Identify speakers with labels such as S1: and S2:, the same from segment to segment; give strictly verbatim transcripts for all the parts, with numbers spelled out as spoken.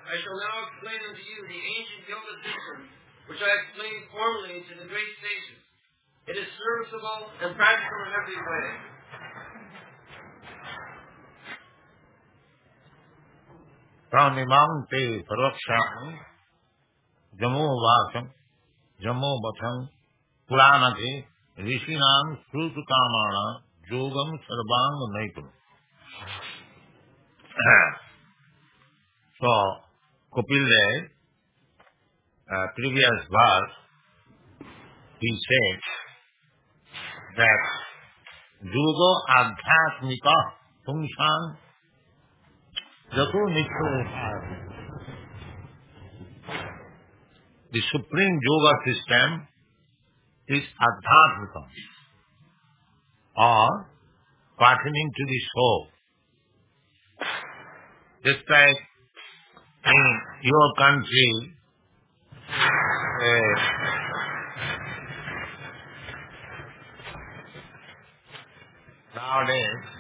S1: I shall now explain unto you the ancient yoga system, which I explained formally to the great sages. It is serviceable and practical in every way.
S2: Pranimam te paraksham jamo vasam jamo batham puranate rishinam srutukamana yogam sarvang naitam. So, Kapil Dev, uh, previous verse, he said that Yoga Adhyatmika Pungshan Jato Nityo. The supreme yoga system is Adhyatmika, or pertaining to the soul. Just like in your country, uh, nowadays,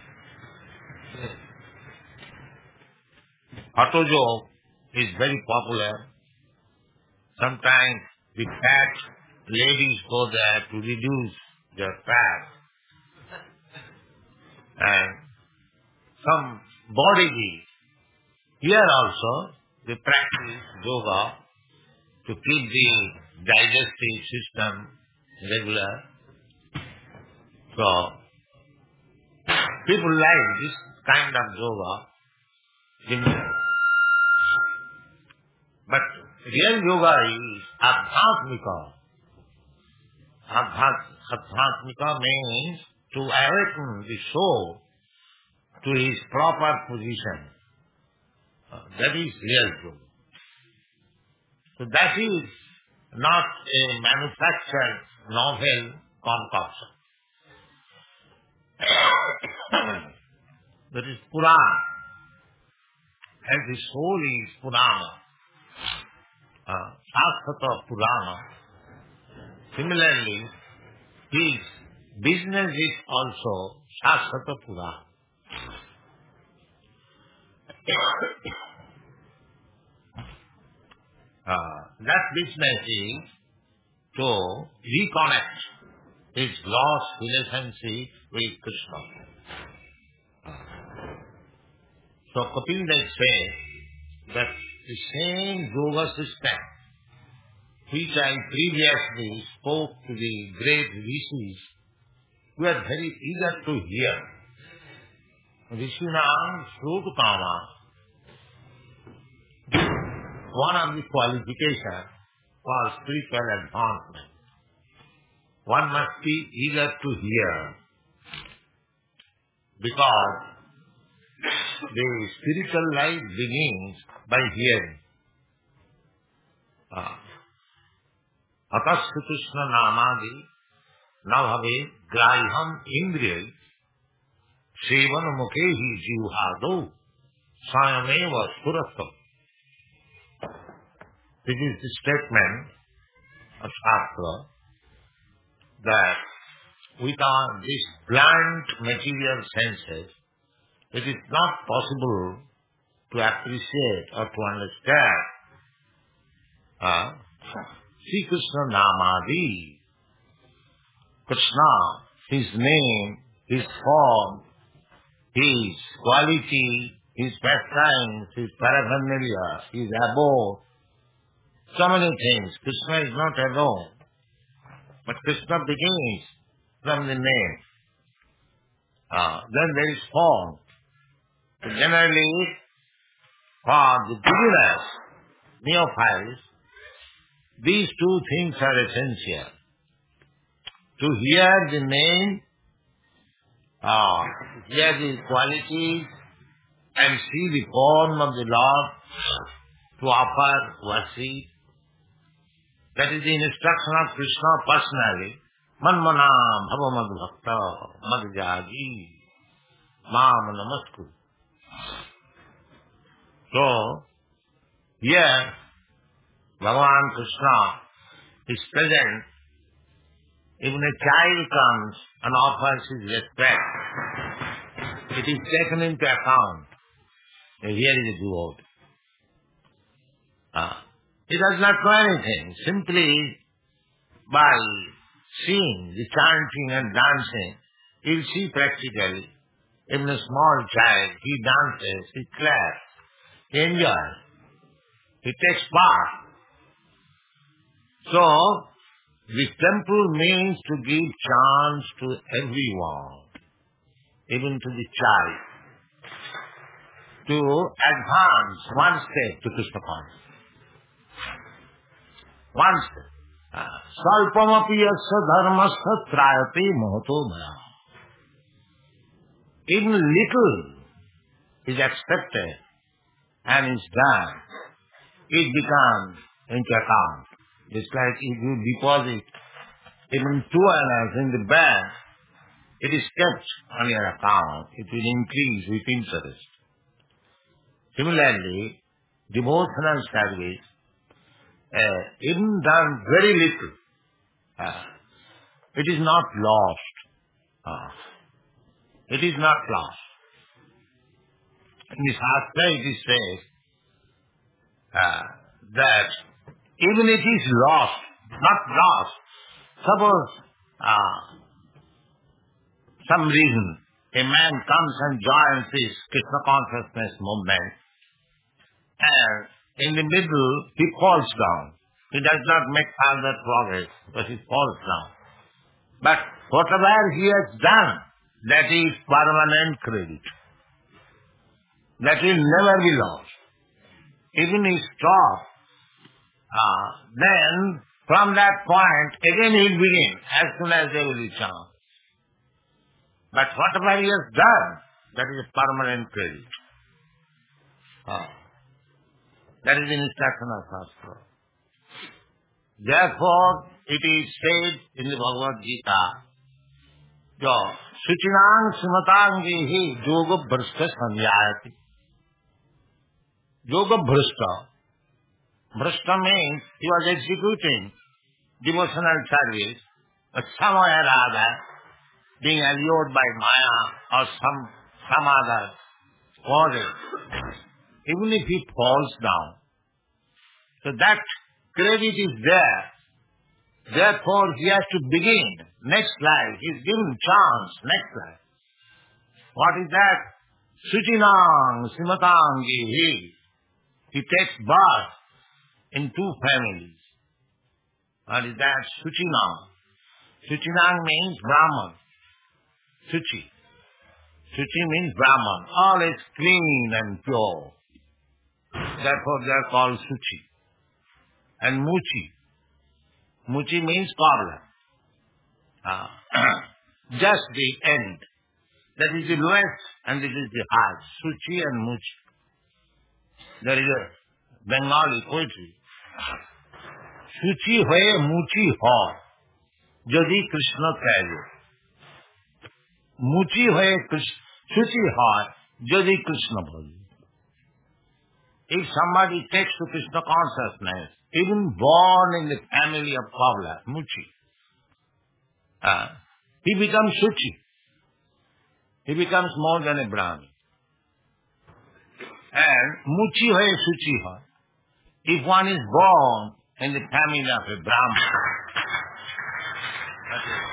S2: auto joke is very popular. Sometimes the fat ladies go there to reduce their fat. And some body here also they practice yoga to keep the digestive system regular. So people like this kind of yoga. But real yoga is Adhyatmika. Adhyatmika means to awaken the soul to his proper position. Uh, that is real yoga. So that is not a manufactured novel concoction. That is Purana. And the soul is Purana. Uh, Shastra Purana. Similarly, his business is also Shastra Purana. uh, that business is to reconnect his lost relationship with Krishna. Uh, so Kapil Dev says that the same yoga system which I previously spoke to the great rishis, we are very eager to hear. Rishinam Srutukama, one of the qualifications for spiritual advancement. One must be eager to hear, because the spiritual life begins by hearing. Atas Krishna namadi navhave graham indriyai sevan mukhehi jivhado sayameva suratam. This is the statement of Shastra that without these blunt material senses, it is not possible to appreciate or to understand uh, Sri Krishna Namadi. Krishna, his name, his form, his quality, his pastimes, his paraphernalia, his abode, so many things. Krishna is not alone, but Krishna begins from the name. Uh, then there is form. Generally, for the beginners, neophytes, these two things are essential. To hear the name, uh, hear the qualities, and see the form of the Lord, to offer worship. That is the instruction of Krishna personally. Manmana bhava mad bhakta mad jagi mam namasku. So, here, Bhagavan Krishna is present. Even a child comes and offers his respect, it is taken into account. Here is a devotee. Uh, he does not know anything. Simply by seeing the chanting and dancing, he will see practically. Even a small child, he dances, he claps, he enjoys, he takes part. So, the temple means to give chance to everyone, even to the child, to advance one step to Krishna consciousness. One step. Salpamapi yasya dharmasya trayate mahato maya. Even little is accepted and is done. It becomes into account. It's like if you deposit even two annas in the bank, it is kept on your account. It will increase with interest. Similarly, devotional service, uh, even done very little, uh, it is not lost. Uh, it is not lost. In the Shastra it is said uh, that even it is lost, not lost. Suppose uh, some reason a man comes and joins this Krishna consciousness movement, and in the middle he falls down. He does not make further progress, but he falls down. But whatever he has done, that is permanent credit. That will never be lost. Even he stops, uh, then from that point again he will begin as soon as there will be chance. But whatever he has done, that is a permanent credit. Uh, that is the instruction of Shastra. Therefore, it is said in the Bhagavad Gita, Suchinang Simatangihi Yoga Bhrashta Sanyayati. Yoga Bhrashta. Bhrashta means he was executing devotional service, but somewhere or other, being allured by Maya or some, some other causes, even if he falls down. So that credit is there. Therefore, he has to begin next life. He is given chance next life. What is that? Suchinang Simatangihi. He takes birth in two families. What is that? Suchinang. Suchinang means Brahman. Suchi. Suchi means Brahman. All is clean and pure. Therefore they are called Suchi. And Muchi. Muchi means cobbler. Uh, just the end. That is the lowest and this is the highest. Suchi and Muchi. There is a Bengali poetry. Suchi hoye Muchi hoy, jadi Krishna kaje. Muchi hoye Suchi hoy, jadi Krishna bhaje. If somebody takes to Krishna consciousness, even born in the family of cobbler, Muchi, uh, he becomes Suchi. He becomes more than a Brahmin. And Muchi hoye Suchi hoy. If one is born in the family of a Brahmin, that is,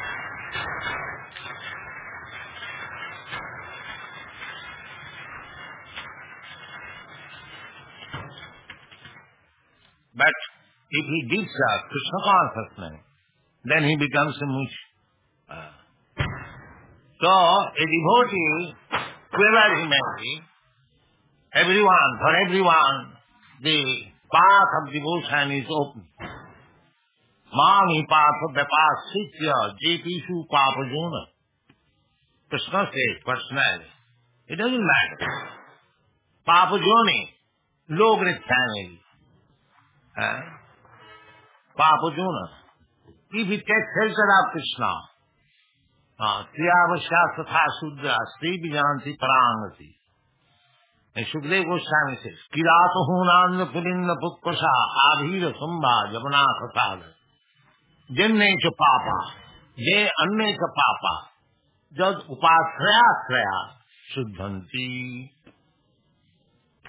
S2: but if he gives up Krishna consciousness, then he becomes a Muchi. Uh. So, a devotee, whoever he may be, everyone, for everyone, the path of devotion is open. Mami patha vyapasitya jepishu papajuna. Krishna says personally. It doesn't matter. Papajuni, low-grade family. Eh? Papajuna. If he takes shelter of Krishna, Triyavasya satha sudra sri vijanti parangati. And Shukdev Goswami says, Kirato hunanda pulinda pukpasa adhira sambha javana satada. Jenne cha papa, je anne cha papa, jad upasraya sraya shuddhanti.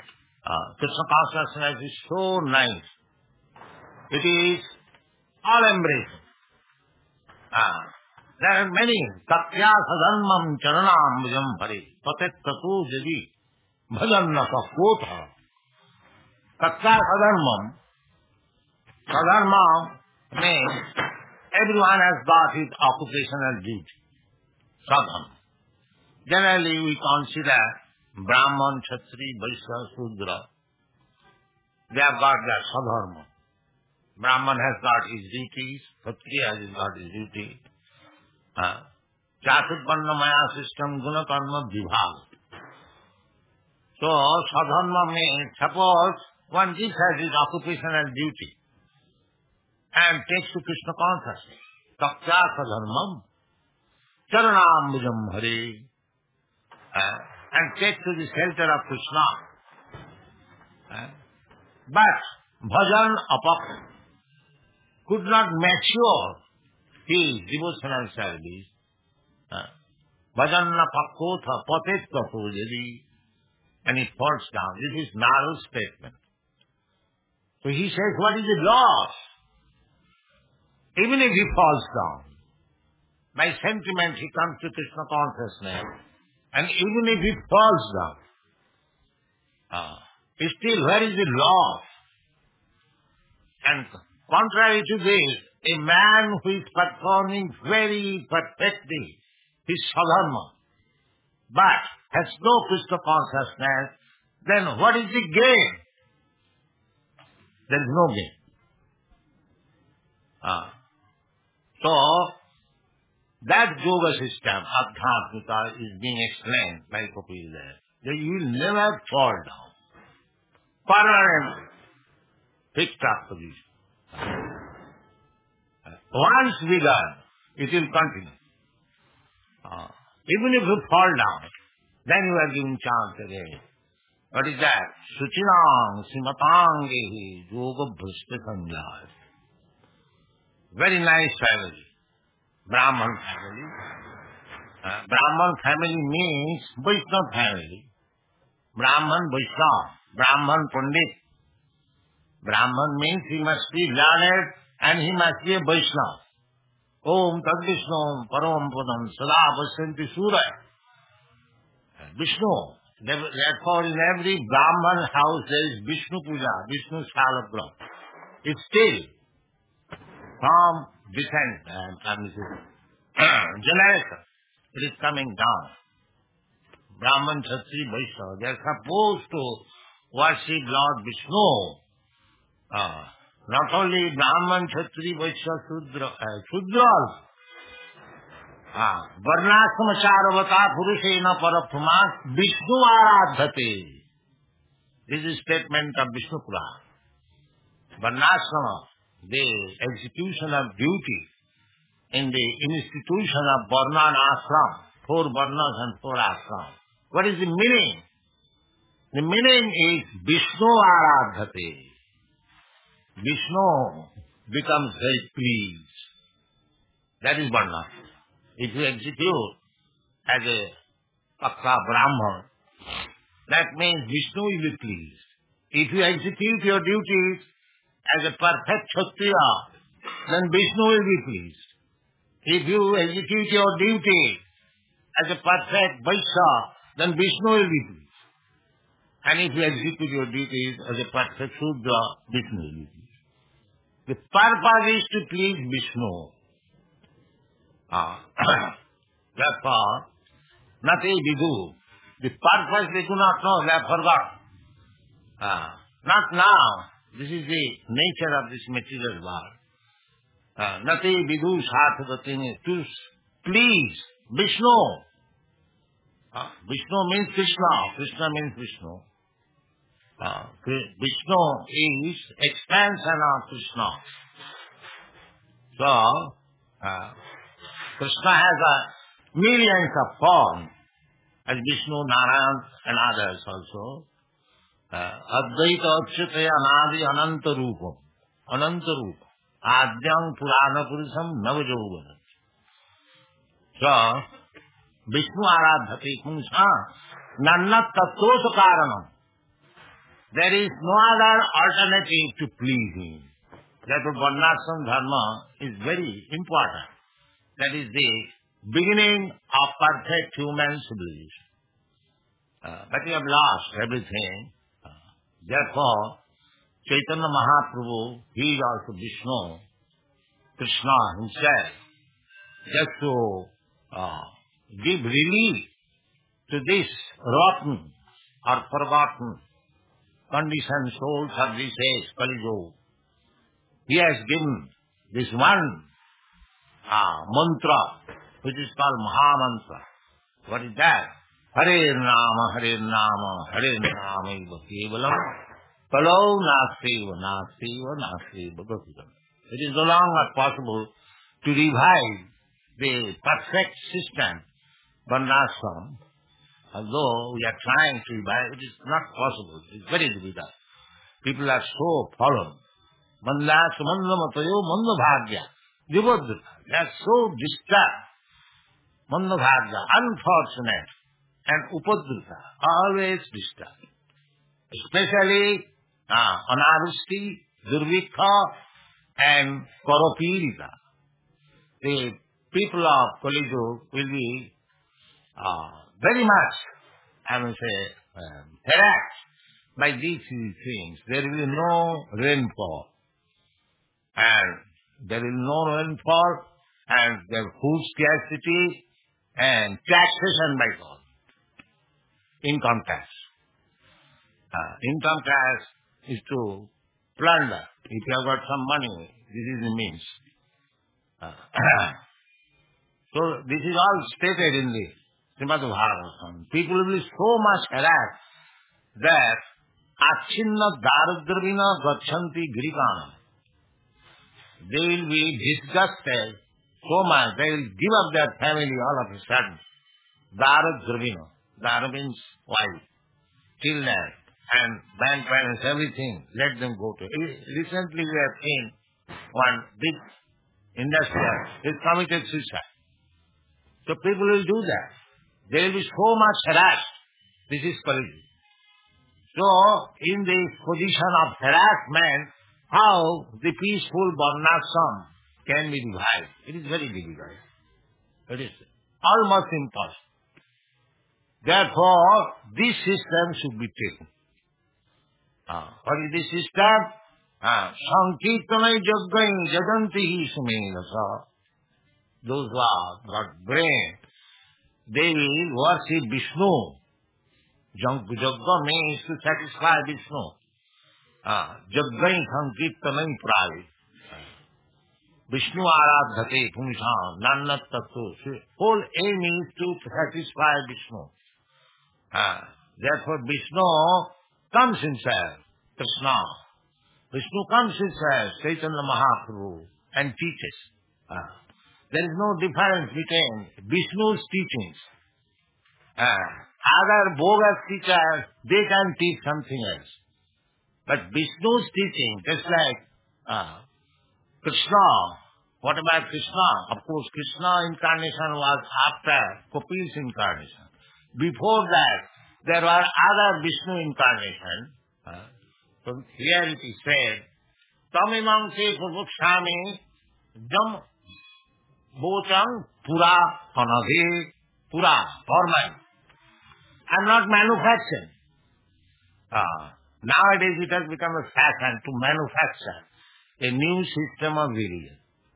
S2: Uh, Krishna consciousness is so nice. It is all-embracing. Uh, there are many. Tatya sadharmam charanam bhajam hare. Patet tato jadi bhajan na kakotha. Tatya sadharmam. Sadharma means everyone has got his occupational duty. Sadharma. Generally we consider Brahman, Kshatriya, Vaishya, Shudra. They have got their sadharma. Brahman has got his duties, Kshatriya has got his duty. Uh, Chaturpanna Maya system, Guna Karma Vibhag. So, sadharma means, suppose one this has his occupational duty and takes to Krishna consciousness. Tatya sadharmam charanambujam hare. Uh, and takes to the shelter of Krishna. Uh, but bhajan apak could not mature his devotional service. Uh, bhajan apakotha patet tato jadi, and he falls down. This is narrow statement. So he says, what is the loss? Even if he falls down, by sentiment he comes to Krishna consciousness, and even if he falls down, uh, still where is the loss? And contrary to this, a man who is performing very perfectly his sadharma, but has no Krishna consciousness, then what is the gain? There is no gain. Uh, so, that yoga system, Adhyatmika, is being explained by Kapil there. That you will never fall down. Permanently. Fixed up position. Once begun, it will continue. Uh, even if you fall down, then you are given chance again. What is that? Suchinang simatangehi yoga bhrishta sanjaya. Very nice family. Brahman family. Uh, Brahman family means Vaishnava family. Brahman Vaishnava. Brahman Pandit. Brahman means he must be learned and he must be a Vaishnava. Om Tad Vishnu Param Padam Sada Pasyanti Suraya. Vishnu. Therefore in every Brahman house there is Vishnu Puja, Vishnu Salagram. It's still from descent and from generation. It is coming down. Brahman, Kshatriya, Vaishnava, they are supposed to worship Lord Vishnu. Uh, not only Brahman, Kshatriya, Vaishnava, Shudra, uh, Shudra also. Uh, Varnashrama Purushena Paraphumas Vishnu Aradhate. This is statement of Vishnu Purana. Varnashrama, the execution of duty in the institution of Varna and Ashram, four Varnas and four Ashram. What is the meaning? The meaning is Vishnu Aradhate. Vishnu becomes very pleased. That is Varna. If you execute as a Pakka Brahman, that means Vishnu will be pleased. If you execute your duties as a perfect Kshatriya, then Vishnu will be pleased. If you execute your duty as a perfect Vaishya, then Vishnu will be pleased. And if you execute your duties as a perfect Shudra, Vishnu will be pleased. The purpose is to please Vishnu. Ah. Therefore, nothing we do. The purpose they do not know, they have forgotten. Ah. Not now. This is the nature of this material world. Uh, Nati vidu sathatini, to please Vishnu. Uh, Vishnu means Krishna. Krishna means Vishnu. Uh, Vishnu is expansion of Krishna. So, uh, Krishna has a millions of forms, as Vishnu, Narayan and others also. Advaita Achyutaya Anadi Ananta Rupam. Ananta Rupam. Adyam Purana Purusam Navajogana. So, Vishnu Aradhati Kunsa Nanna Tattosha Karanam. There is no other alternative to please him. Therefore, Varnashram Dharma is very important. That is the beginning of perfect human civilization. Uh, but we have lost everything. Uh, therefore, Chaitanya Mahaprabhu, he is also Vishnu, Krishna himself, just to uh, give relief to this rotten or forgotten conditioned soul for this age, Kali Yuga. He has given this one uh, mantra, which is called Maha Mantra. What is that? Hare Nama, Hare Nama, Hare Nama, Eva Kevalam, Kalau Nastiva, Nastiva, Nastiva, Gopikam. It is no longer possible to revive the perfect system, Varnashram. Although we are trying to revive, it is not possible. It is very difficult. People are so fallen. Mandas, Mandamatayo, Mandabhagya, Vibodhita. They are so disturbed. Mandabhagya, unfortunate, and Upadhrita, always disturbed. Especially uh, Anarusti, Durvikha, and Karopirita. The people of Kali Yuga will be uh, very much, I will say, um, harassed by these three things. There will be no rainfall. And there is no rainfall, and there is food scarcity, and taxation by God. Income tax. Uh, income tax is to plunder. If you have got some money, this is the means. Uh, so this is all stated in the Srimad Bhagavatam. People will be so much harassed that Achinna Daradravina Gachanti Girikana. They will be disgusted so much, they will give up their family all of a sudden. Daradravina. Dara means wife, children, and grandparents, everything. Let them go to. Recently we have seen one big industrial, he committed suicide. So people will do that. They will be so much harassed. This is Kali Yuga. So, in this position of harassment, how the peaceful Varnashram can be revived? It is very difficult. It is almost impossible. Therefore, this system should be taken. Uh, what is this system? Sankirtanai jaggai jaganti sumenasa. Those who have got brain, they will worship Vishnu. Jagga means to satisfy Vishnu. Jaggai sankirtanai pravi. Vishnu aradhate pumisam nannat tattva. Whole aim is to satisfy Vishnu. Uh, therefore Vishnu comes himself, Krishna. Vishnu comes himself, Chaitanya Mahaprabhu, and teaches. Uh, there is no difference between Vishnu's teachings. Uh, other bogus teachers, they can teach something else. But Vishnu's teaching, just like uh, Krishna, what about Krishna? Of course, Krishna incarnation was after Kapil's incarnation. Before that, there were other Vishnu incarnations. Uh, so here it is said, Tamimam se purvukshami jam bocham pura anadhi pura, formal. I am not manufacturing. Uh, nowadays it has become a fashion to manufacture a new system of religion.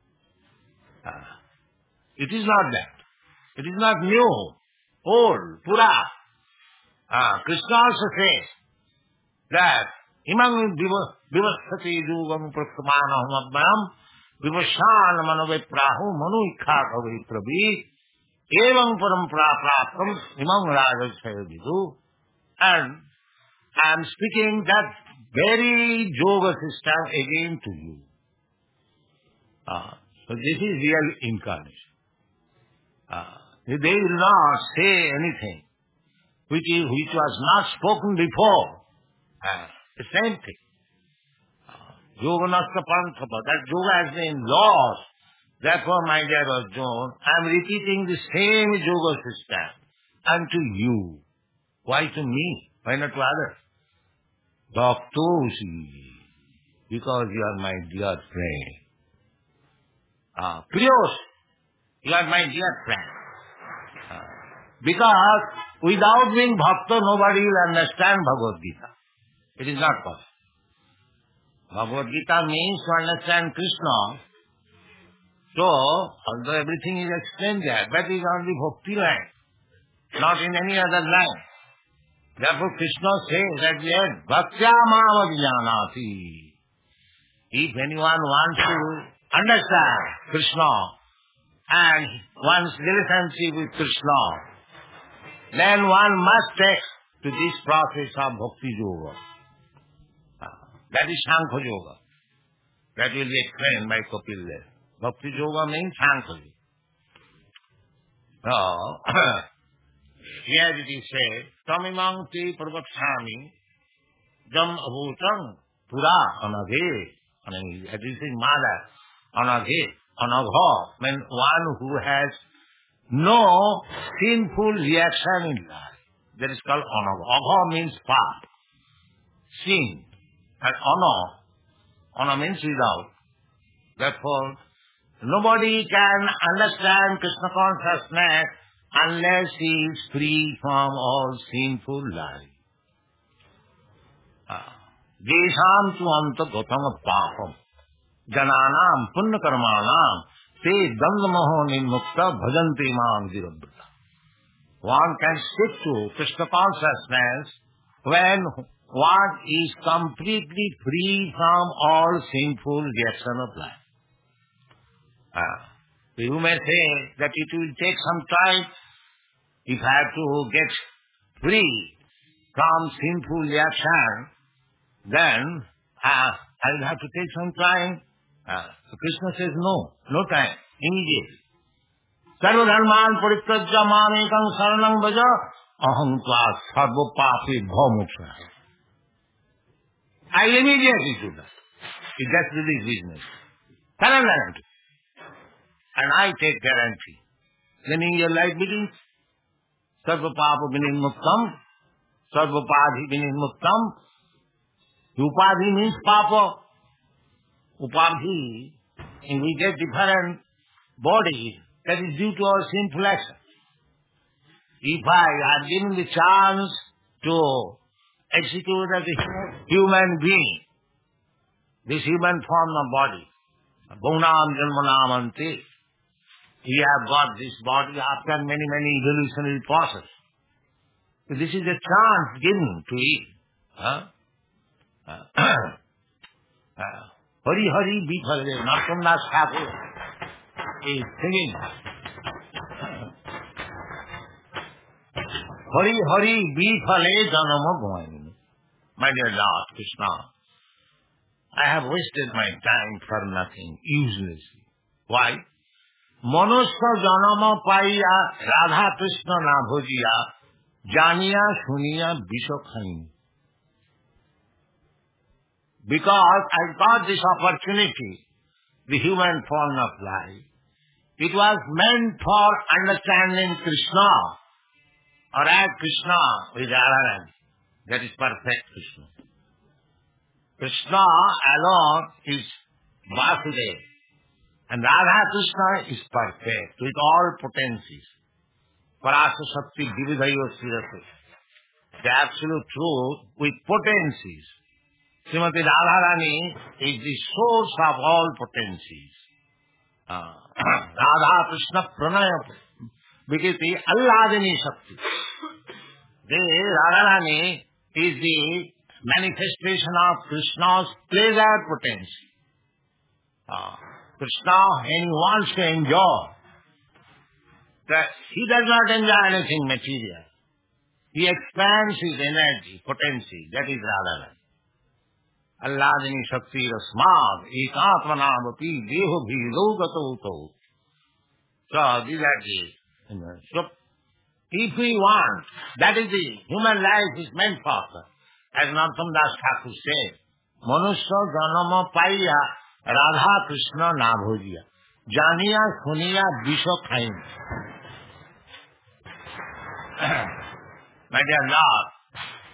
S2: Uh, it is not that. It is not new. Old, pura. Ah, Krishna also says that imam vivasthati yugam prasamanaham abham vivashan manoveprahu manu ikha kavai pravi evam parampara praptam imam rajasaya vidu. And I am speaking that very yoga system again to you. Ah, so this is real incarnation. Ah, they will not say anything which is which was not spoken before. Uh, the same thing. Uh, yoga nasta panthapa. That yoga has been lost. Therefore, my dear Arjuna, I am repeating the same yoga system unto you. Why to me? Why not to others? Bhaktosi, because you are my dear friend. Ah, Priyos, you are my dear friend. Ah, because without being Bhakta, nobody will understand Bhagavad Gita. It is not possible. Bhagavad Gita means to understand Krishna. So, although everything is explained there, that is only bhakti line, not in any other line. Therefore, Krishna says at the end, Bhaktya mamavijnanati. If anyone wants to understand Krishna and one's relationship with Krishna, then one must take to this process of bhakti yoga. That is Sankhya yoga. That will be explained by Kapil Dev. Bhakti yoga means Sankhya yoga. So, here it is said, Tamimang te pravatshami jam abhutam pura anaghe. That is in mother. Anaghe. Anagha means one who has no sinful reaction in life. That is called anagha. Agha means path, sin. And ana, ana means without. Therefore, nobody can understand Krishna consciousness unless he is free from all sinful life. Desham tu anta gautama papam jananam punna karmanam te dandamaho nimukta bhajanti mam dirabrata. One can stick to Krishna consciousness when one is completely free from all sinful reaction of life. Ah. You may say that it will take some time if I have to get free from sinful reaction, then uh, I will have to take some time. Uh, so Krishna says no, no time, immediately. Sarva dharman parityajya mamekam saranam vaja aham tva sarva papi bhamuksha. I immediately do that. It gets to this business. Surrender. And I take guarantee. Then in your life begins, Sarva Papa Vinimuktam, Sarva Upadhi Vinimuktam. Upadhi means Papa. Upadhi, and we get different bodies. That is due to our sinful action. If I are given the chance to execute as a human being, this human form of body, Bhunam Janmanam Ante, we have got this body after many, many evolutionary processes. So this is a chance given to it. Huh? Uh, uh, Hari Hari Bifale, Narottam Das Thakur is singing. Hari Hari Bifale Janama Bhavani. My dear Lord Krishna, I have wasted my time for nothing, uselessly. Why? Manusya janama paiya Radha Krishna na bhojiya janiya suniya bisokhain. Because I got this opportunity, the human form of life, it was meant for understanding Krishna, or as Krishna with Radharani. That is perfect Krishna. Krishna alone is Vasudeva. And Radha Krishna is perfect with all potencies. Parasa Shakti Dividhayo Sirase. The absolute truth with potencies. Srimati Radharani is the source of all potencies. Uh, Radha Krishna Pranaya Vikiti Alladini Shakti. The Radharani is the manifestation of Krishna's pleasure potency. Uh, Krishna, when he wants to enjoy, that he does not enjoy anything material. He expands his energy, potency. That is Radharani. Alladini Shakti Rasmad Ekatmanamapi Deho Bhido Gato. So these are the. So if we want, that is the human life is meant for. As Narottam Das Thakur said, Manusya Janama Paiya Radha Krishna na bhojiya janiya suniya bisokhain. My dear Lord,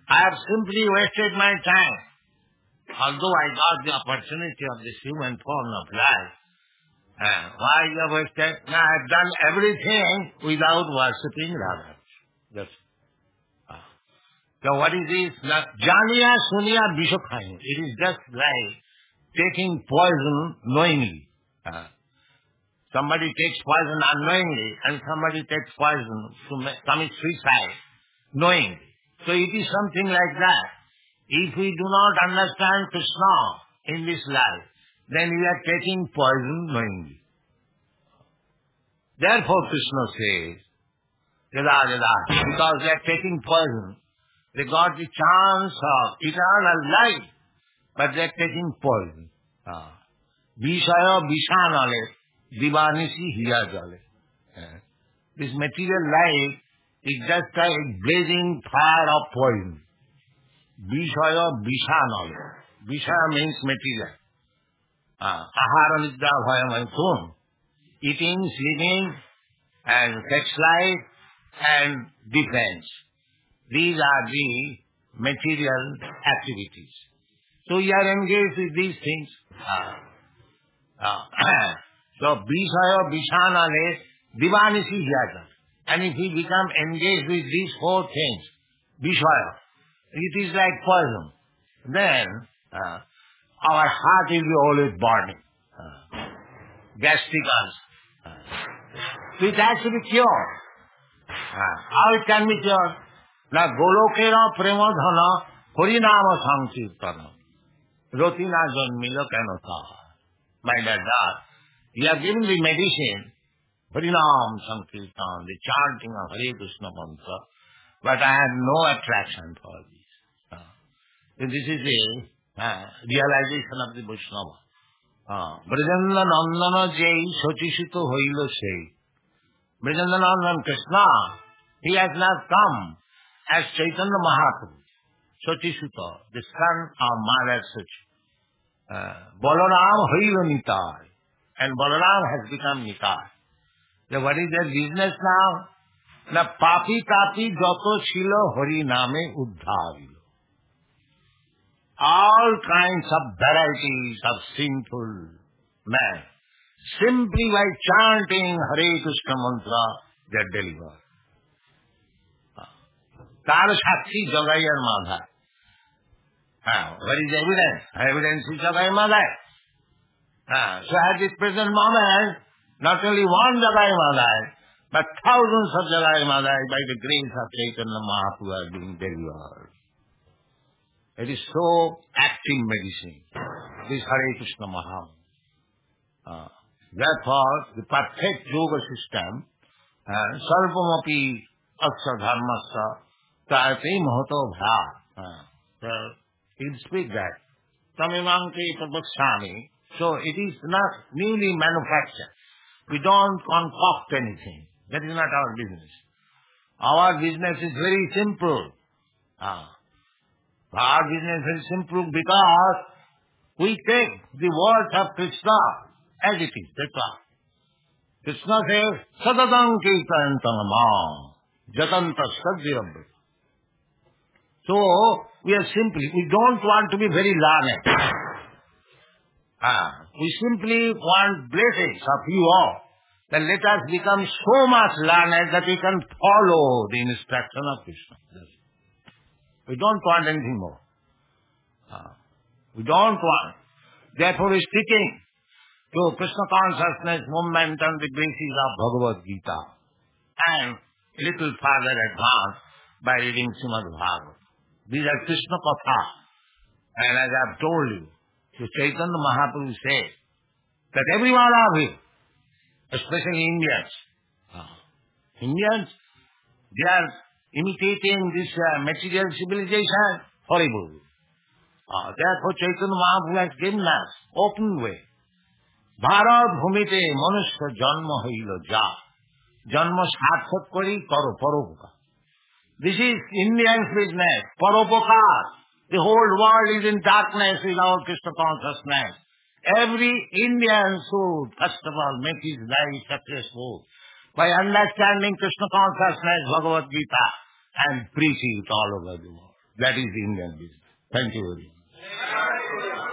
S2: I have simply wasted my time. Although I got the opportunity of this human form of life, uh, why you have wasted? Now I have done everything without worshipping Radha. That's uh. So what is this? Janiya suniya bishokhai. It is just like taking poison knowingly. Uh, somebody takes poison unknowingly, and somebody takes poison to commit suicide knowingly. So it is something like that. If we do not understand Krishna in this life, then we are taking poison knowingly. Therefore Krishna says, Yada Yada, because they are taking poison, they got the chance of eternal life, but they are taking poison. Vishaya Vishanale, Divanisi Hiya Jale. This material life is just like a blazing fire of poison. Vishaya Vishanale. Vishaya means material. Ahara Nidra Bhayam and Kum. Eating, sleeping, and sex life, and defense. These are the material activities. So you are engaged with these things. Uh, uh, so, Vishaya Vishanale Divanisi Hyata. And if we become engaged with these four things, Vishaya, it is like poison. Then, uh, our heart will be always burning. Uh, gastric ulcer. Uh, so it has to be cured. Uh, how it can be cured? Na golokera premadhana harinama sankirtana. Rotina janmila kanata. My dear God, you have given the medicine, harinam sankirtana, the chanting of Hare Krishna mantra, but I have no attraction for this. Uh, so this is the uh, realization of the Vaishnava. Brajendra Nandana Jai Sochishito Hoilo Sei. Brajendra Nandana Krishna, he has not come as Chaitanya Mahaprabhu, Sochishito, the son of Maharaj Sochi. Uh, Balaram Hoilo Nitai, and Balaram has become Nitai. So what is their business now? Na papi tapi joto shilo hari name uddhavilo. All kinds of varieties of sinful men, simply by chanting Hare Krishna mantra, they are delivered. Tar Shakti Jagayar Madhai. What is evidence? Evidence is Jagai Madhai. So at this present moment, not only one Jagai Madhai, but thousands of Jagai Madhai by the grace of Chaitanya Mahaprabhu are being delivered. It is so active medicine, this Hare Krishna Mahaprabhu. Uh, therefore, the perfect yoga system, Sarvamapi Asya Dharmasya Tayate Mahato Bhya. He'll speak that. Tamimanke Tabakshami. So it is not newly manufactured. We don't concoct anything. That is not our business. Our business is very simple. Uh, Our business is simple because we take the words of Krishna as it is. That's all. Krishna says, Sadadam Kirtantanama Jatanta Sadhyam. So, we are simply, we don't want to be very learned. Ah, we simply want blessings of you all. Then let us become so much learned that we can follow the instruction of Krishna. That's it. We don't want anything more. Uh, we don't want. Therefore, we are sticking to Krishna consciousness movement on the basis of Bhagavad Gita. And a little further advanced by reading Srimad Bhagavatam. These are Krishna Katha. And as I have told you, so Chaitanya Mahaprabhu says that every one of you, especially Indians, uh, Indians, they are imitating this uh, material civilization, horrible. Uh, therefore, Chaitanya Mahaprabhu has given us open way. Bharat bhumite manusya janma hoilo ja. Janma sarthak kori karo paropoka. This is Indian's business, paropokar. The whole world is in darkness without Krishna consciousness. Every Indian should, first of all, make his life successful by understanding Krishna consciousness, Bhagavad Gita, and preach it all over the world. That is Indian business. Thank you very much.